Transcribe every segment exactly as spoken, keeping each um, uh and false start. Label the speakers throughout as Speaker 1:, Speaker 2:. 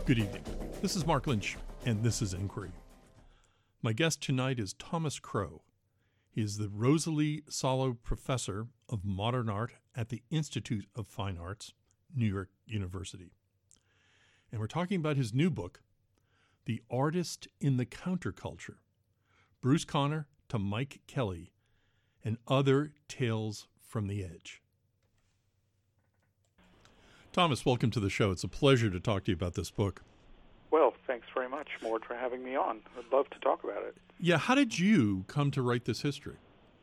Speaker 1: Good evening. This is Mark Lynch, and this is Inquiry. My guest tonight is Thomas Crow. He is the Rosalie Salo Professor of Modern Art at the Institute of Fine Arts, New York University. And we're talking about his new book, The Artist in the Counterculture, Bruce Conner to Mike Kelly, and Other Tales from the Edge. Thomas, welcome to the show. It's a pleasure to talk to you about this book.
Speaker 2: Well, thanks very much, Mort, for having me on. I'd love to talk about it.
Speaker 1: Yeah, how did you come to write this history?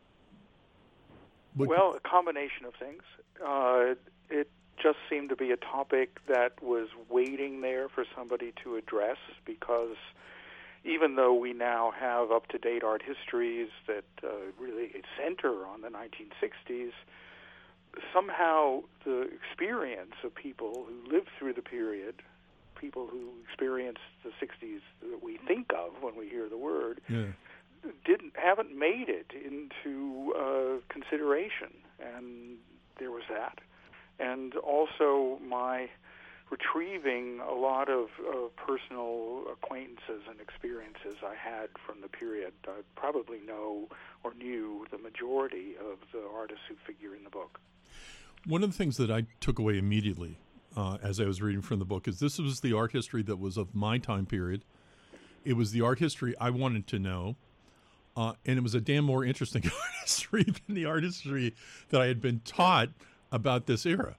Speaker 1: What
Speaker 2: well, a combination of things. Uh, it just seemed to be a topic that was waiting there for somebody to address, because even though we now have up-to-date art histories that uh, really center on the nineteen sixties, somehow the experience of people who lived through the period, people who experienced the sixties that we think of when we hear the word,
Speaker 1: yeah.
Speaker 2: didn't haven't made it into uh, consideration, and there was that. And also my retrieving a lot of uh, personal acquaintances and experiences I had from the period. I probably know or knew the majority of the artists who figure in the book.
Speaker 1: One of the things that I took away immediately uh, as I was reading from the book is this was the art history that was of my time period. It was the art history I wanted to know, uh, and it was a damn more interesting art history than the art history that I had been taught about this era.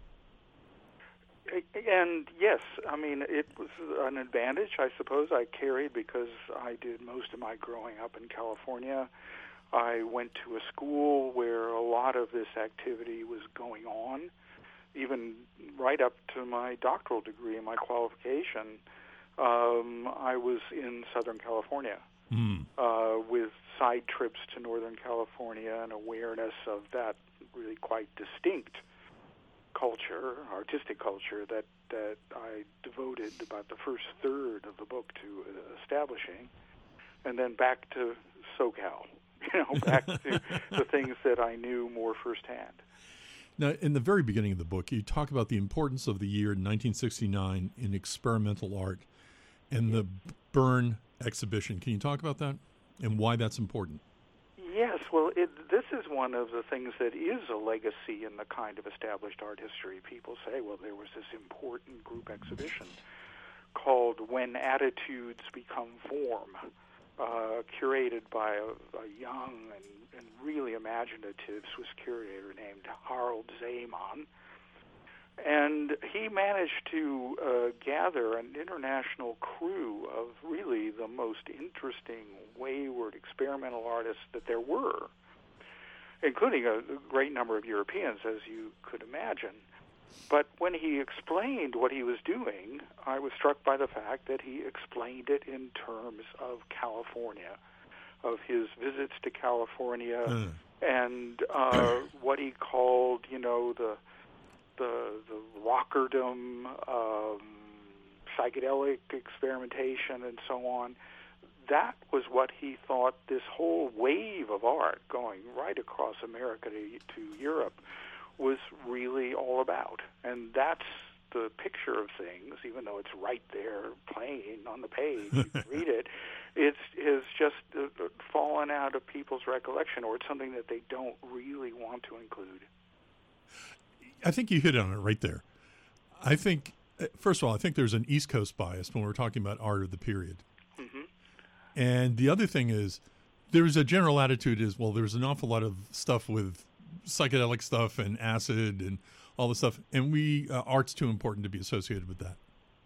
Speaker 2: And yes, I mean, it was an advantage, I suppose, I carried because I did most of my growing up in California. I went to a school where a lot of this activity was going on, even right up to my doctoral degree and my qualification. Um, I was in Southern California
Speaker 1: mm.
Speaker 2: uh, with side trips to Northern California and awareness of that really quite distinct culture, artistic culture, that, that I devoted about the first third of the book to uh, establishing, and then back to SoCal. You know, back to the things that I knew more firsthand.
Speaker 1: Now, in the very beginning of the book, you talk about the importance of the year nineteen sixty-nine in experimental art and the Bern exhibition. Can you talk about that and why that's important?
Speaker 2: Yes, well, it, this is one of the things that is a legacy in the kind of established art history. People say, well, there was this important group exhibition called When Attitudes Become Form, Uh, curated by a, a young and, and really imaginative Swiss curator named Harald Zeymann. And he managed to uh, gather an international crew of really the most interesting, wayward, experimental artists that there were, including a, a great number of Europeans, as you could imagine. But when he explained what he was doing, I was struck by the fact that he explained it in terms of California, of his visits to California,
Speaker 1: mm.
Speaker 2: and uh, what he called, you know, the the, the rockerdom, um, psychedelic experimentation, and so on. That was what he thought this whole wave of art going right across America to, to Europe was really all about. And that's the picture of things, even though it's right there playing on the page, you can read it, it's, it's just uh, fallen out of people's recollection, or it's something that they don't really want to include.
Speaker 1: I think you hit on it right there. I think, first of all, I think there's an East Coast bias when we're talking about art of the period.
Speaker 2: Mm-hmm.
Speaker 1: And the other thing is, there's a general attitude is, well, there's an awful lot of stuff with psychedelic stuff and acid and all this stuff, and we uh, art's too important to be associated with that.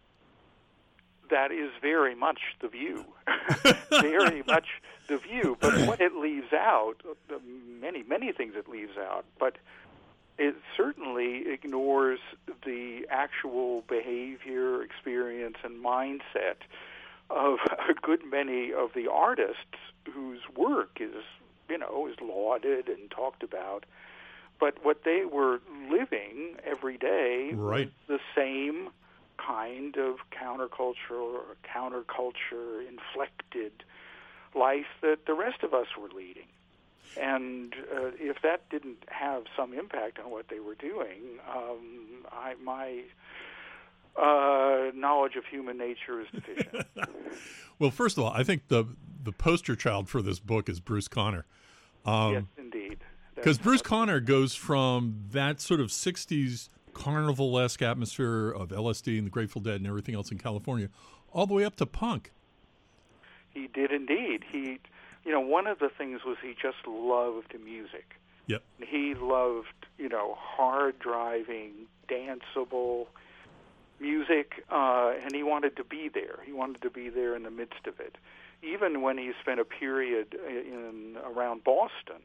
Speaker 2: That is very much the view, very much the view. But what it leaves out, the many, many things it leaves out, but it certainly ignores the actual behavior, experience, and mindset of a good many of the artists whose work is, you know, is lauded and talked about. But what they were living every day
Speaker 1: right.
Speaker 2: was the same kind of counterculture or counterculture inflected life that the rest of us were leading. And uh, if that didn't have some impact on what they were doing, um, I, my uh, uh, knowledge of human nature is deficient.
Speaker 1: Well, first of all, I think the the poster child for this book is Bruce Conner. Um,
Speaker 2: yes, indeed.
Speaker 1: Because Bruce Conner goes from that sort of sixties carnival-esque atmosphere of L S D and the Grateful Dead and everything else in California, all the way up to punk.
Speaker 2: He did indeed. He, you know, one of the things was he just loved music.
Speaker 1: Yep.
Speaker 2: He loved, you know, hard-driving, danceable music, uh, and he wanted to be there. He wanted to be there in the midst of it. Even when he spent a period in around Boston,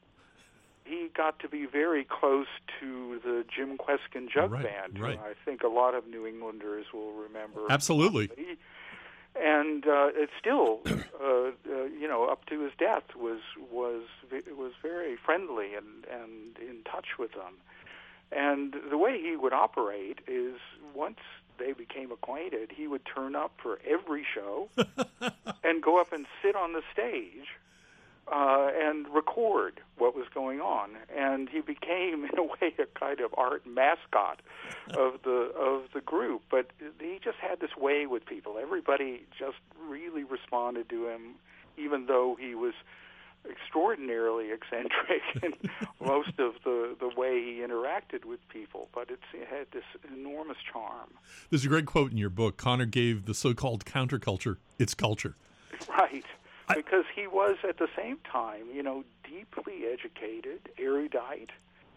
Speaker 2: he got to be very close to the Jim Kweskin Jug
Speaker 1: right,
Speaker 2: Band,
Speaker 1: right.
Speaker 2: who I think a lot of New Englanders will remember.
Speaker 1: Absolutely.
Speaker 2: And uh, it's still, uh, uh, you know, up to his death, was was was very friendly and, and in touch with them. And the way he would operate is, once they became acquainted, he would turn up for every show and go up and sit on the stage uh, and record what was going on. And he became, in a way, a kind of art mascot of the of the group. But he just had this way with people. Everybody just really responded to him, even though he was extraordinarily eccentric in most of the, the way he interacted with people, but it's, it had this enormous charm.
Speaker 1: There's a great quote in your book. Conner gave the so-called counterculture its culture.
Speaker 2: Right,
Speaker 1: I,
Speaker 2: because he was at the same time, you know, deeply educated, erudite,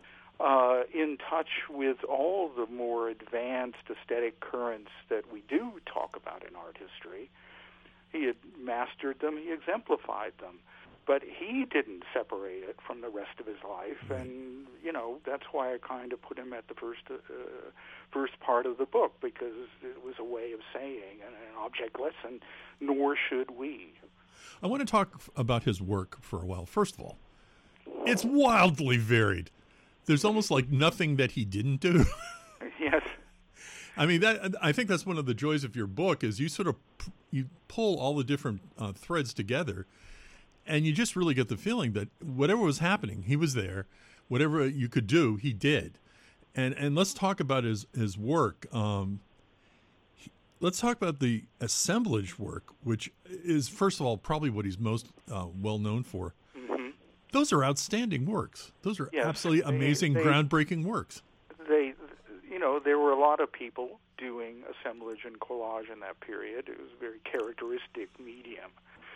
Speaker 2: uh, in touch with all the more advanced aesthetic currents that we do talk about in art history. He had mastered them, he exemplified them. But he didn't separate it from the rest of his life,
Speaker 1: right.
Speaker 2: and you know that's why I kind of put him at the first uh, first part of the book, because it was a way of saying, and an object lesson. Nor should we.
Speaker 1: I want to talk about his work for a while. First of all, it's wildly varied. There's almost like nothing that he didn't do.
Speaker 2: Yes.
Speaker 1: I mean, that I think that's one of the joys of your book is you sort of you pull all the different uh, threads together. And you just really get the feeling that whatever was happening, he was there. Whatever you could do, he did. And and let's talk about his, his work. Um, he, let's talk about the assemblage work, which is, first of all, probably what he's most uh, well known for.
Speaker 2: Mm-hmm.
Speaker 1: Those are outstanding works. Those are
Speaker 2: yes,
Speaker 1: absolutely
Speaker 2: they,
Speaker 1: amazing,
Speaker 2: they,
Speaker 1: groundbreaking works.
Speaker 2: They, you know, there were a lot of people doing assemblage and collage in that period. It was a very characteristic medium.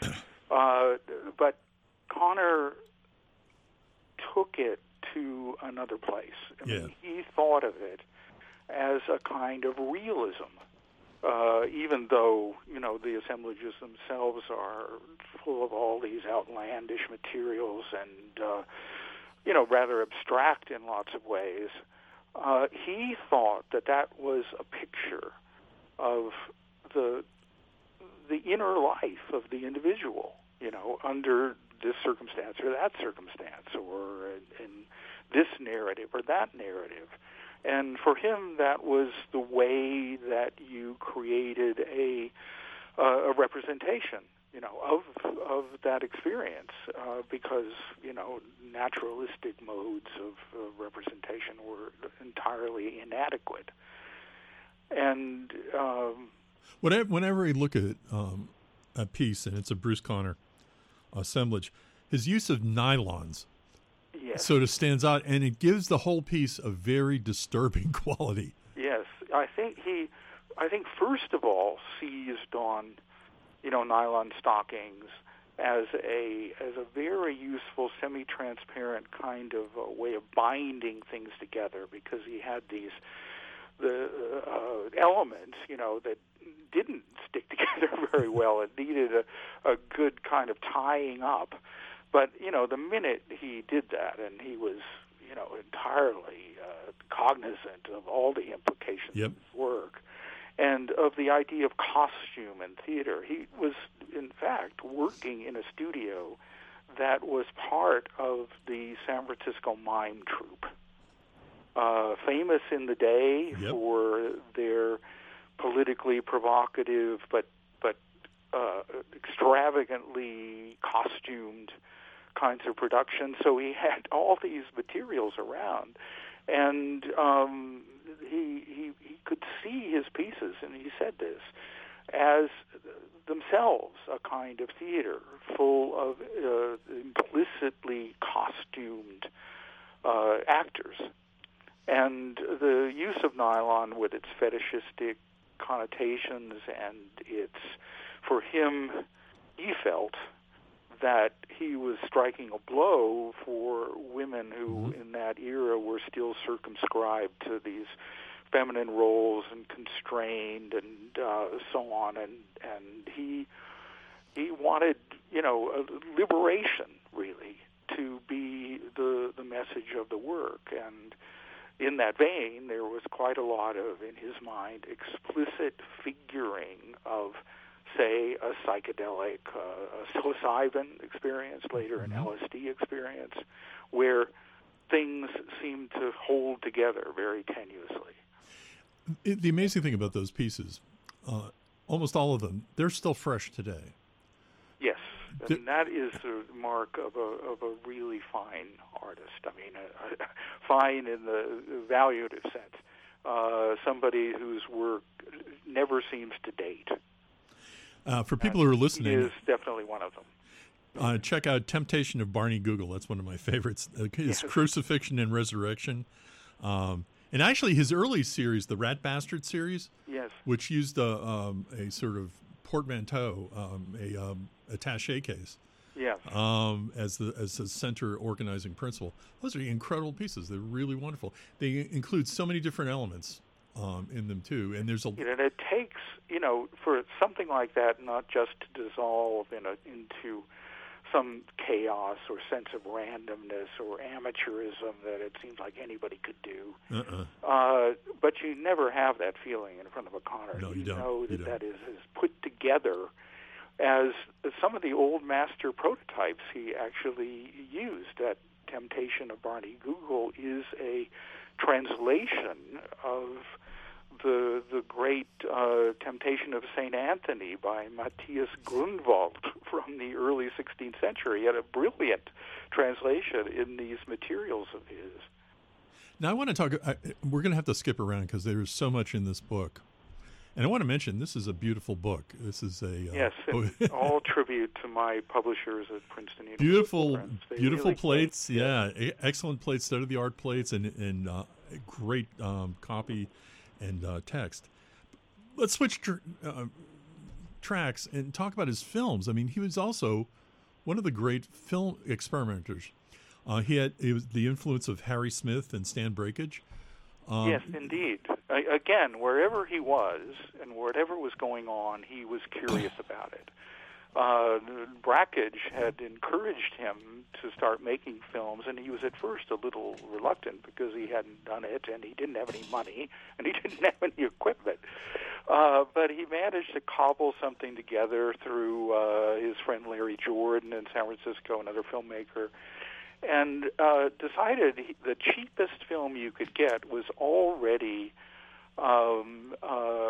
Speaker 2: Uh, but Conner took it to another place. I
Speaker 1: yeah.
Speaker 2: mean, he thought of it as a kind of realism, uh, even though, you know, the assemblages themselves are full of all these outlandish materials and, uh, you know, rather abstract in lots of ways. Uh, he thought that that was a picture of the the inner life of the individual, you know, under this circumstance or that circumstance, or in, in this narrative or that narrative. And for him, that was the way that you created a uh, a representation, you know, of of that experience, uh, because, you know, naturalistic modes of uh, representation were entirely inadequate. And um,
Speaker 1: Whenever, whenever I look at um, a piece, and it's a Bruce Conner assemblage, his use of nylons
Speaker 2: yes.
Speaker 1: sort of stands out, and it gives the whole piece a very disturbing quality.
Speaker 2: Yes, I think he, I think first of all seized on, you know, nylon stockings as a as a very useful semi-transparent kind of a way of binding things together, because he had these the uh, elements, you know, that didn't stick together very well. It needed a, a good kind of tying up. But, you know, the minute he did that, and he was, you know, entirely uh, cognizant of all the implications
Speaker 1: yep.
Speaker 2: of his work and of the idea of costume and theater. He was, in fact, working in a studio that was part of the San Francisco Mime Troupe, uh, famous in the day
Speaker 1: yep.
Speaker 2: for their politically provocative but but uh, extravagantly costumed kinds of production. So he had all these materials around, and um, he, he he could see his pieces, and he said this, as themselves a kind of theater full of uh, implicitly costumed uh, actors. And the use of nylon with its fetishistic connotations and its, for him, he felt that he was striking a blow for women who mm-hmm. in that era were still circumscribed to these feminine roles and constrained and uh, so on. And, and he he wanted, you know, a liberation, really, to be the, the message of the work. And in that vein, there was quite a lot of, in his mind, explicit figuring of, say, a psychedelic, uh, a psilocybin experience, later an L S D experience, where things seem to hold together very tenuously.
Speaker 1: It, the amazing thing about those pieces, uh, almost all of them, they're still fresh today.
Speaker 2: Yes, and the, that is the mark of a of a really fine artist. I mean, uh, fine in the valuative sense. Uh, somebody whose work never seems to date.
Speaker 1: Uh, for people who are listening,
Speaker 2: he is definitely one of them.
Speaker 1: Uh, check out Temptation of Barney Google. That's one of my favorites. Uh, his yes. Crucifixion and Resurrection. Um, and actually his early series, the Rat Bastard series,
Speaker 2: yes.
Speaker 1: which used a, um, a sort of portmanteau, um, a um, attaché case,
Speaker 2: yes.
Speaker 1: um, as the as the center organizing principle. Those are incredible pieces. They're really wonderful. They include so many different elements um, in them, too. And there's a...
Speaker 2: You know, and it takes, you know, for something like that, not just to dissolve in a, into some chaos or sense of randomness or amateurism that it seems like anybody could do.
Speaker 1: Uh-uh.
Speaker 2: Uh, but you never have that feeling in front of a Conner.
Speaker 1: No, you,
Speaker 2: you
Speaker 1: don't.
Speaker 2: know that
Speaker 1: you don't.
Speaker 2: that is, is put together as some of the old master prototypes he actually used. That Temptation of Barney Google is a translation of the the great uh, Temptation of Saint Anthony by Matthias Grunwald from the early sixteenth century. He had a brilliant translation in these materials of his.
Speaker 1: Now I want to talk, I, we're going to have to skip around because there's so much in this book. And I want to mention, this is a beautiful book. This is a... Uh,
Speaker 2: yes, and all tribute to my publishers at Princeton University.
Speaker 1: Beautiful, beautiful
Speaker 2: really
Speaker 1: plates, came, yeah. yeah. Excellent plates, state-of-the-art plates, and, and uh, great um, copy and uh, text. Let's switch tr- uh, tracks and talk about his films. I mean, he was also one of the great film experimenters. Uh, he had it was the influence of Harry Smith and Stan Brakhage. Um,
Speaker 2: yes, indeed. I, again, wherever he was and whatever was going on, he was curious about it. Uh, Brakhage had encouraged him to start making films, and he was at first a little reluctant because he hadn't done it, and he didn't have any money, and he didn't have any equipment. Uh, but he managed to cobble something together through uh, his friend Larry Jordan in San Francisco, another filmmaker, and uh, decided he, the cheapest film you could get was already um, uh,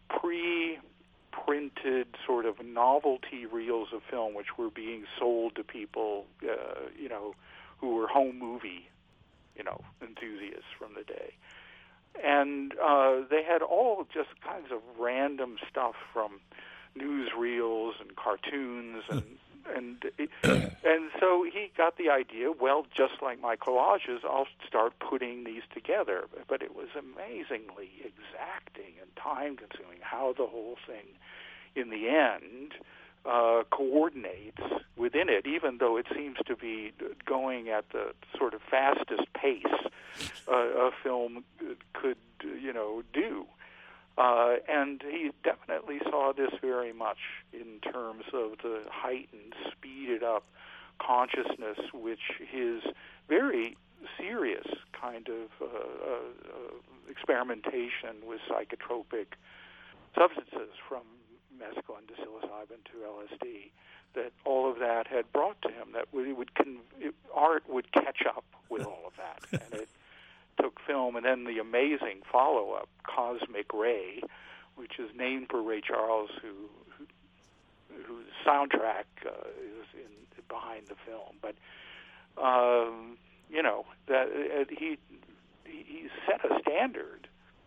Speaker 2: pre-printed sort of novelty reels of film, which were being sold to people, uh, you know, who were home movie, you know, enthusiasts from the day. And uh, they had all just kinds of random stuff from newsreels and cartoons and And and so he got the idea, well, just like my collages, I'll start putting these together. But it was amazingly exacting and time-consuming how the whole thing, in the end, uh, coordinates within it, even though it seems to be going at the sort of fastest pace uh, a film could, you know, do. Uh, and he definitely saw this very much in terms of the heightened, speeded up consciousness which his very serious kind of uh, uh, experimentation with psychotropic substances, from mescaline to psilocybin to L S D, that all of that had brought to him, that it would con- it, art would catch up with all of that. And it took film, and then the amazing follow-up, Cosmic Ray, which is named for Ray Charles, who, who whose soundtrack uh, is in behind the film. But um, you know that uh, he he set a standard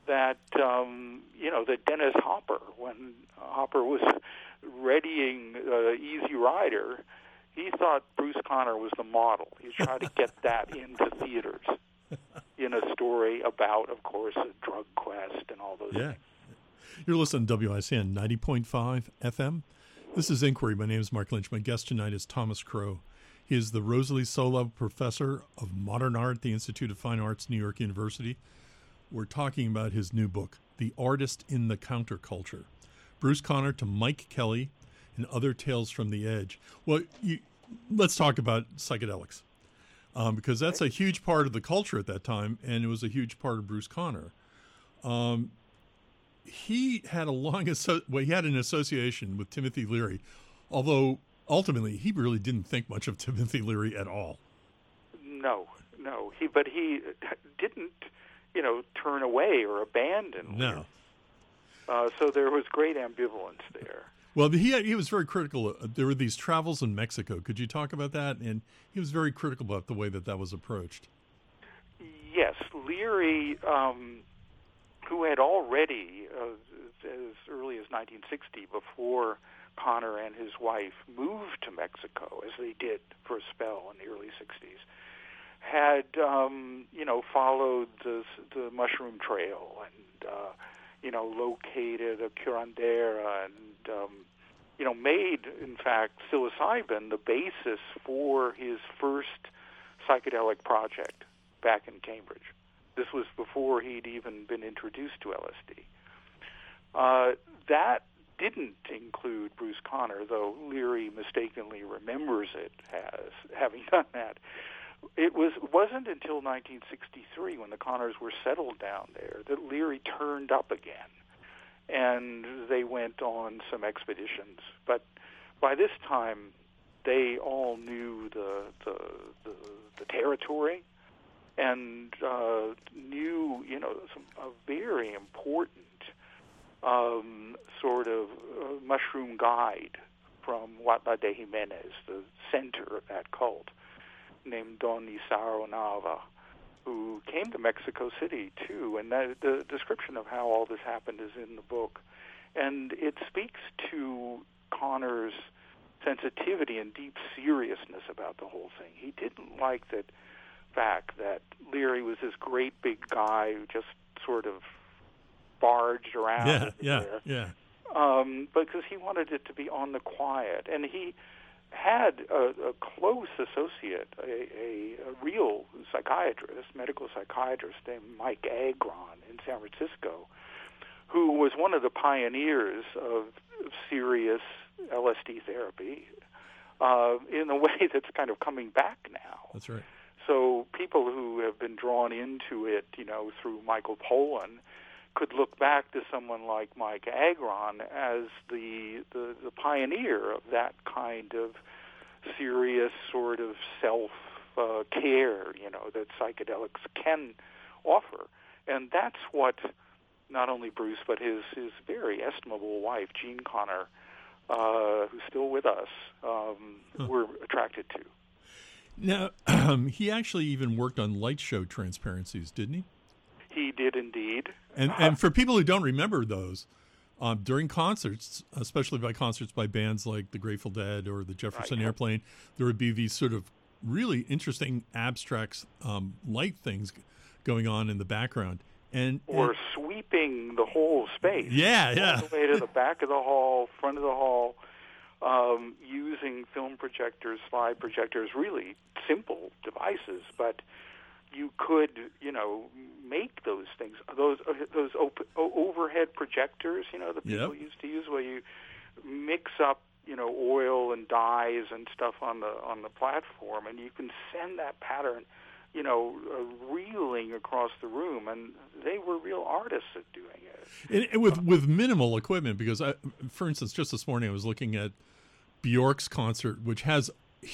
Speaker 2: that um, you know that Dennis Hopper, when Hopper was readying uh, Easy Rider, he thought Bruce Conner was the model. He tried to get that into theaters in a story about, of course, a drug quest and all those
Speaker 1: yeah.
Speaker 2: things.
Speaker 1: You're listening to W I C N ninety point five F M. This is Inquiry. My name is Mark Lynch. My guest tonight is Thomas Crow. He is the Rosalie Solow Professor of Modern Art at the Institute of Fine Arts, New York University. We're talking about his new book, The Artist in the Counterculture, Bruce Conner to Mike Kelly and Other Tales from the Edge. Well, you, let's talk about psychedelics, um, because that's a huge part of the culture at that time, and it was a huge part of Bruce Conner. Um, he had a long, asso- well, he had an association with Timothy Leary, although ultimately he really didn't think much of Timothy Leary at all.
Speaker 2: No, no. He, but he didn't, you know, turn away or abandon
Speaker 1: No.
Speaker 2: Leary. Uh, so there was great ambivalence there.
Speaker 1: Well, he he was very critical. There were these travels in Mexico. Could you talk about that? And he was very critical about the way that that was approached.
Speaker 2: Yes, Leary, um, who had already, uh, as early as nineteen sixty, before Conner and his wife moved to Mexico, as they did for a spell in the early sixties, had, um, you know, followed the, the mushroom trail and, uh, you know, located a curandera and, um, you know, made, in fact, psilocybin the basis for his first psychedelic project back in Cambridge. This was before he'd even been introduced to L S D. Uh, that didn't include Bruce Conner, though Leary mistakenly remembers it as having done that. It was wasn't until nineteen sixty-three, when the Conners were settled down there, that Leary turned up again, and they went on some expeditions. But by this time, they all knew the the the, the territory, and uh, knew, you know, some, a very important um, sort of uh, mushroom guide from Huautla de Jimenez, the center of that cult, named Don Isaro Nava, who came to Mexico City, too. And that, the description of how all this happened is in the book. And it speaks to Conner's sensitivity and deep seriousness about the whole thing. He didn't like that fact that Leary was this great big guy who just sort of barged around.
Speaker 1: Yeah, yeah,
Speaker 2: there.
Speaker 1: yeah.
Speaker 2: Um, because he wanted it to be on the quiet. And he had a, a close associate, a, a, a real psychiatrist, medical psychiatrist named Mike Agron in San Francisco, who was one of the pioneers of serious L S D therapy uh, in a way that's kind of coming back now.
Speaker 1: That's right.
Speaker 2: So people who have been drawn into it, you know, through Michael Pollan, could look back to someone like Mike Agron as the, the the pioneer of that kind of serious sort of self uh, care, you know, that psychedelics can offer, and that's what not only Bruce but his his very estimable wife Jean Conner, uh, who's still with us, um, huh. were attracted to.
Speaker 1: Now, um, he actually even worked on light show transparencies, didn't he?
Speaker 2: He did indeed.
Speaker 1: And and for people who don't remember those, um, during concerts, especially by concerts by bands like the Grateful Dead or the Jefferson
Speaker 2: right.
Speaker 1: Airplane, there would be these sort of really interesting abstract um, light things going on in the background. And
Speaker 2: Or
Speaker 1: and,
Speaker 2: sweeping the whole space.
Speaker 1: Yeah, yeah.
Speaker 2: All the way to the back of the hall, front of the hall, um, using film projectors, slide projectors, really simple devices, but you could, you know, make those things. Those uh, those op- overhead projectors, you know, that people
Speaker 1: yep.
Speaker 2: used to use, where you mix up, you know, oil and dyes and stuff on the on the platform, and you can send that pattern, you know, uh, reeling across the room. And they were real artists at doing it.
Speaker 1: And, and with with minimal equipment, because I, for instance, just this morning I was looking at Bjork's concert, which has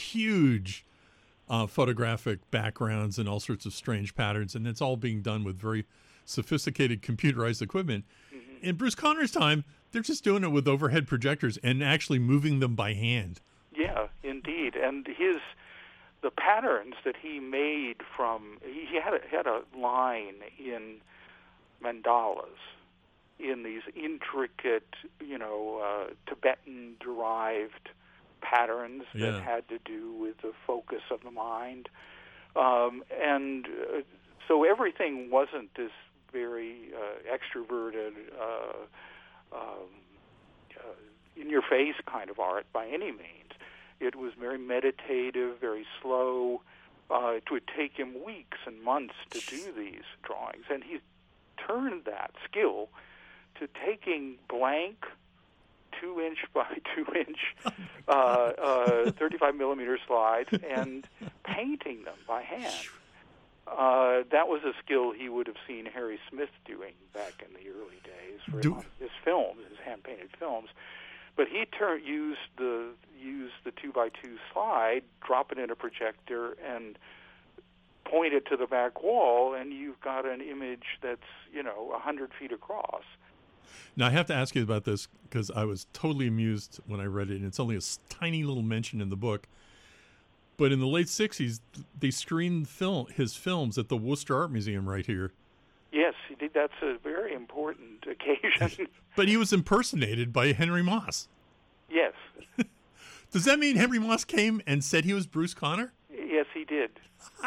Speaker 1: huge Uh, photographic backgrounds and all sorts of strange patterns, and it's all being done with very sophisticated computerized equipment. Mm-hmm. In Bruce Conner's time, they're just doing it with overhead projectors and actually moving them by hand.
Speaker 2: Yeah, indeed. And his the patterns that he made from he had a, had a line in mandalas in these intricate, you know, uh, Tibetan-derived patterns that
Speaker 1: Yeah.
Speaker 2: had to do with the focus of the mind. Um, and uh, so everything wasn't this very uh, extroverted, uh, um, uh, in-your-face kind of art by any means. It was very meditative, very slow. Uh, it would take him weeks and months to do these drawings. And he turned that skill to taking blank two-inch by two-inch uh, uh, thirty-five millimeter slides and painting them by hand. Uh, that was a skill he would have seen Harry Smith doing back in the early days for
Speaker 1: Do-
Speaker 2: his films, his hand-painted films. But he tur- used the used the two by two slide, drop it in a projector, and point it to the back wall, and you've got an image that's, you know, a hundred feet across.
Speaker 1: Now, I have to ask you about this because I was totally amused when I read it, and it's only a s- tiny little mention in the book. But in the late sixties, they screened film his films at the Worcester Art Museum right here.
Speaker 2: Yes, he did. That's a very important occasion.
Speaker 1: But he was impersonated by Henry Moss.
Speaker 2: Yes.
Speaker 1: Does that mean Henry Moss came and said he was Bruce Conner?
Speaker 2: Yes, he did. uh,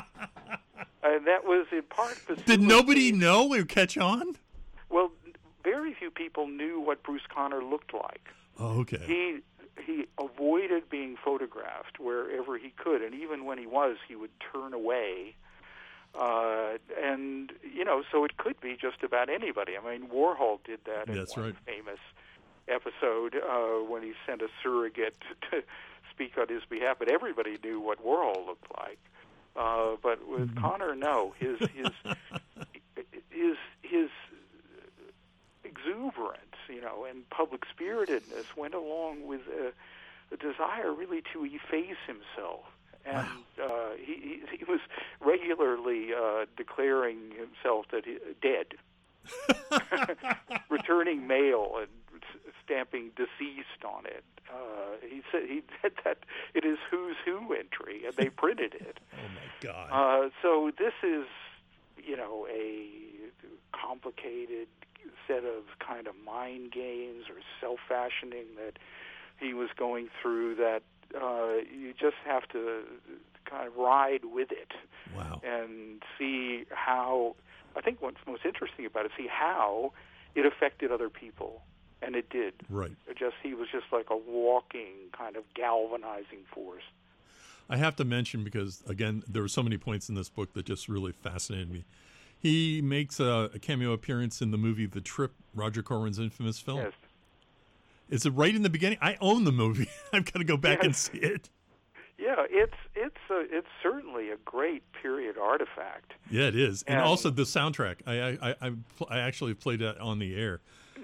Speaker 2: that was in part...
Speaker 1: Did nobody know or catch on?
Speaker 2: Well, very few people knew what Bruce Conner looked like.
Speaker 1: Oh, okay.
Speaker 2: He he avoided being photographed wherever he could, and even when he was, he would turn away. Uh, and, you know, so it could be just about anybody. I mean, Warhol did that in
Speaker 1: That's
Speaker 2: one
Speaker 1: right.
Speaker 2: famous episode uh, when he sent a surrogate to speak on his behalf, but everybody knew what Warhol looked like. Uh, but with Conner, no. His his his his exuberance, you know, and public spiritedness went along with a, a desire really to efface himself. And uh, he, he he was regularly uh, declaring himself that he, dead, returning mail and stamping deceased on it. Uh, he said he said that it is Who's Who entry, and they printed it.
Speaker 1: Oh my God!
Speaker 2: Uh, so this is, you know, a complicated set of kind of mind games or self-fashioning that he was going through. That uh, you just have to kind of ride with it.
Speaker 1: Wow!
Speaker 2: And see how. I think what's most interesting about it, see how it affected other people. And it did.
Speaker 1: Right.
Speaker 2: It just he was just like a walking kind of galvanizing force.
Speaker 1: I have to mention because again, there were so many points in this book that just really fascinated me. He makes a, a cameo appearance in the movie The Trip, Roger Corman's infamous film.
Speaker 2: Yes.
Speaker 1: Is it right in the beginning? I own the movie. I've got to go back
Speaker 2: yes.
Speaker 1: and see it.
Speaker 2: Yeah, it's it's a, it's certainly a great period artifact.
Speaker 1: Yeah, it is, and,
Speaker 2: and
Speaker 1: also the soundtrack. I I I, I actually played that on the air.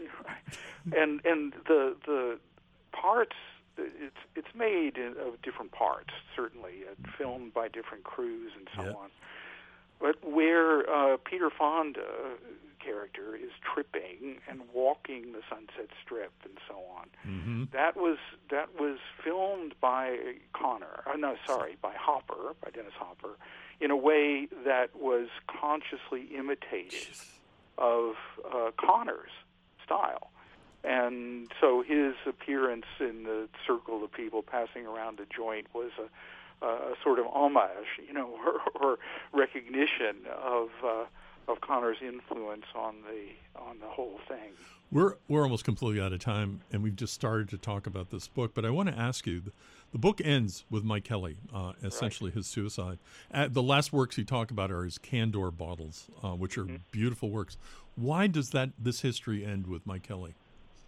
Speaker 2: And and the the parts, it's it's made in, of different parts, certainly, uh, filmed by different crews and so
Speaker 1: yeah.
Speaker 2: on. But where uh, Peter Fonda character is tripping and walking the Sunset Strip and so on,
Speaker 1: mm-hmm.
Speaker 2: that was that was filmed by Conner. Uh, no, sorry, by Hopper, by Dennis Hopper, in a way that was consciously imitative of uh, Conner's style. And so his appearance in the circle of people passing around the joint was a, a sort of homage, you know, or, or recognition of uh, of Conner's influence on the on the whole thing.
Speaker 1: We're we're almost completely out of time, and we've just started to talk about this book. But I want to ask you: the, the book ends with Mike Kelly, uh, essentially right. his suicide. Uh, the last works he talked about are his Candor bottles, uh, which are mm-hmm. beautiful works. Why does that this history end with Mike Kelly?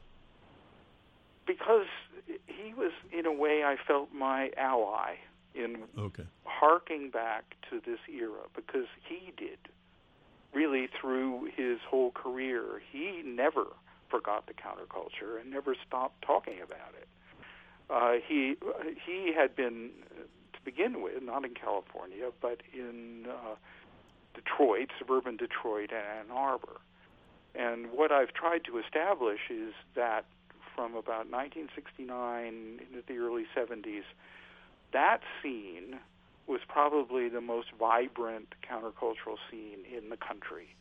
Speaker 2: Because he was, in a way, I felt my ally in
Speaker 1: okay.
Speaker 2: harking back to this era, because he did, really, through his whole career, he never forgot the counterculture and never stopped talking about it. Uh, he he had been, to begin with, not in California, but in uh, Detroit, suburban Detroit and Ann Arbor. And what I've tried to establish is that from about nineteen sixty-nine into the early seventies, that scene was probably the most vibrant countercultural scene in the country.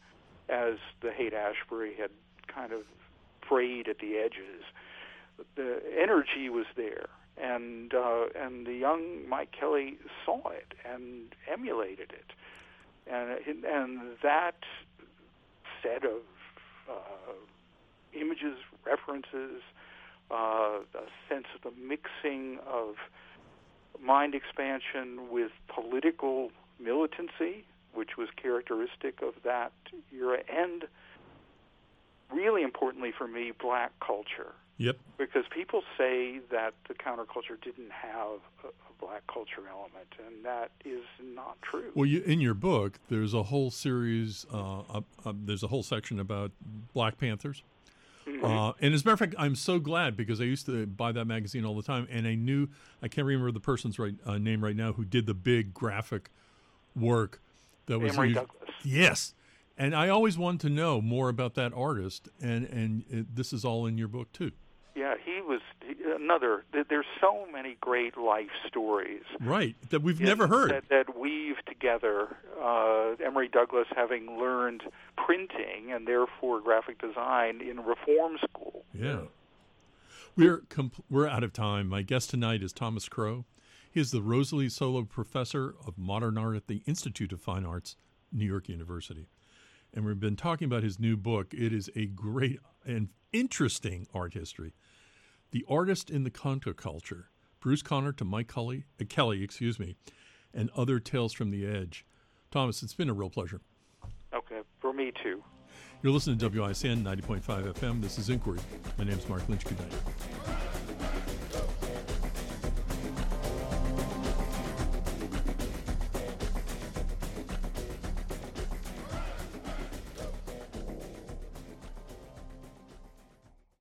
Speaker 2: as the Haight-Ashbury had kind of frayed at the edges. The energy was there, and uh, and the young Mike Kelly saw it and emulated it, and and that set of uh, images, references, uh, a sense of the mixing of mind expansion with political militancy, which was characteristic of that era, and really importantly for me, black culture.
Speaker 1: Yep.
Speaker 2: Because people say that the counterculture didn't have a, a black culture element, and that is not true.
Speaker 1: Well, you, in your book, there's a whole series, uh, uh, uh, there's a whole section about Black Panthers. Mm-hmm. Uh, and as a matter of fact, I'm so glad because I used to buy that magazine all the time, and I knew, I can't remember the person's right uh, name right now, who did the big graphic work. That was
Speaker 2: Emory
Speaker 1: used,
Speaker 2: Douglas.
Speaker 1: Yes. And I always wanted to know more about that artist, and, and it, this is all in your book, too.
Speaker 2: Yeah, he was he, another. There's so many great life stories,
Speaker 1: right, that we've
Speaker 2: in,
Speaker 1: never heard
Speaker 2: that, that weave together. Uh, Emory Douglas, having learned printing and therefore graphic design in reform school.
Speaker 1: Yeah, we're compl- we're out of time. My guest tonight is Thomas Crow. He is the Rosalie Solo Professor of Modern Art at the Institute of Fine Arts, New York University, and we've been talking about his new book. It is a great and interesting art history. The Artist in the Counterculture, Bruce Conner to Mike Kelly, uh, Kelly, excuse me, and Other Tales from the Edge. Thomas, it's been a real pleasure.
Speaker 2: Okay, for me too.
Speaker 1: You're listening to W I S N ninety point five F M. This is Inquiry. My name is Mark Lynch. Good night.